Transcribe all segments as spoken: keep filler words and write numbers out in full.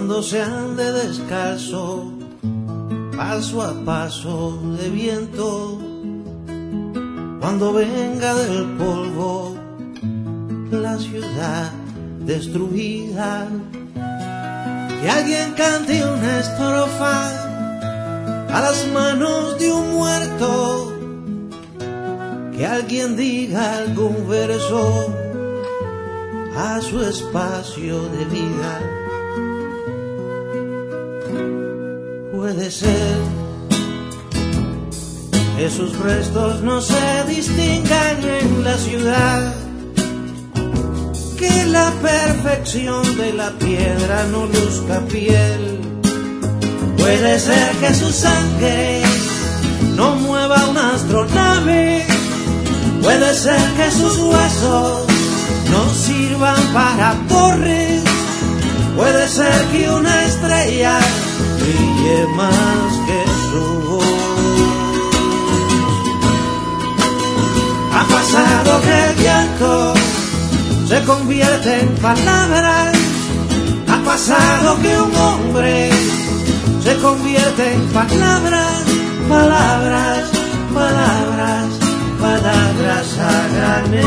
cuando se ande descalzo, paso a paso de viento, cuando venga del polvo la ciudad destruida, que alguien cante una estrofa a las manos de un muerto, que alguien diga algún verso a su espacio de vida. Puede ser que sus restos no se distingan en la ciudad, que la perfección de la piedra no luzca piel. Puede ser que su sangre no mueva una astronave. Puede ser que sus huesos no sirvan para torres. Puede ser que una estrella brille más que su voz. Ha pasado que el llanto se convierte en palabras. Ha pasado que un hombre se convierte en palabras, palabras, palabras, palabras a granel.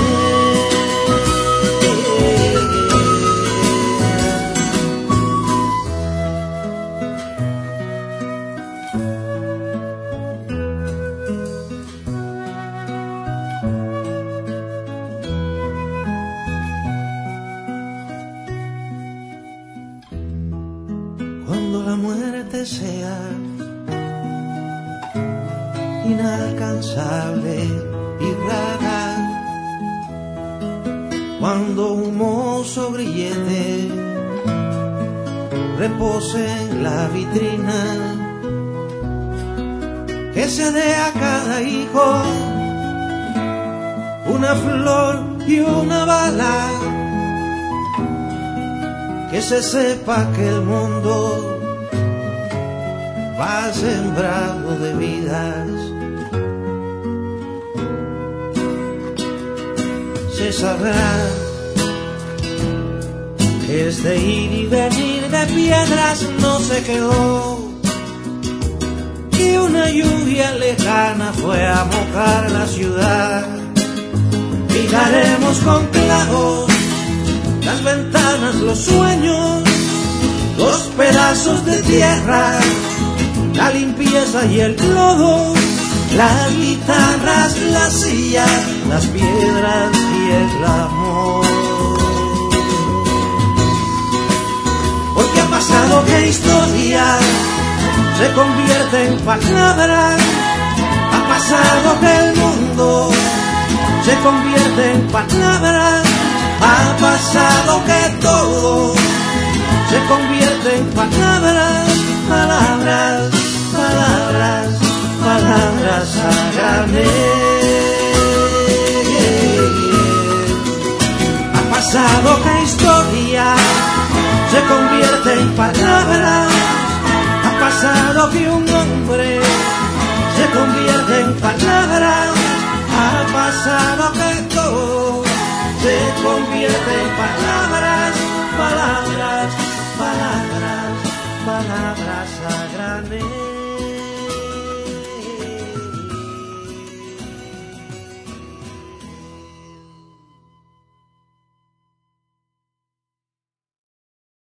Cuando la muerte sea inalcanzable y rara, cuando un mozo grillete repose en la vitrina, que se dé a cada hijo una flor y una bala, que se sepa que el mundo va sembrado de vidas. Se sabrá que este ir y venir de piedras no se quedó, y una lluvia lejana fue a mojar la ciudad. Fijaremos con clavos las ventanas, los sueños, los pedazos de tierra, la limpieza y el lodo, las guitarras, las sillas, las piedras y el amor. Porque ha pasado que historia se convierte en palabras. Ha pasado que el mundo se convierte en palabras. Ha pasado que todo se convierte en palabras, palabras, palabras, palabras a granel. Ha pasado que historia se convierte en palabras. Ha pasado que un hombre se convierte en palabras. Ha pasado que todo se convierte en palabras.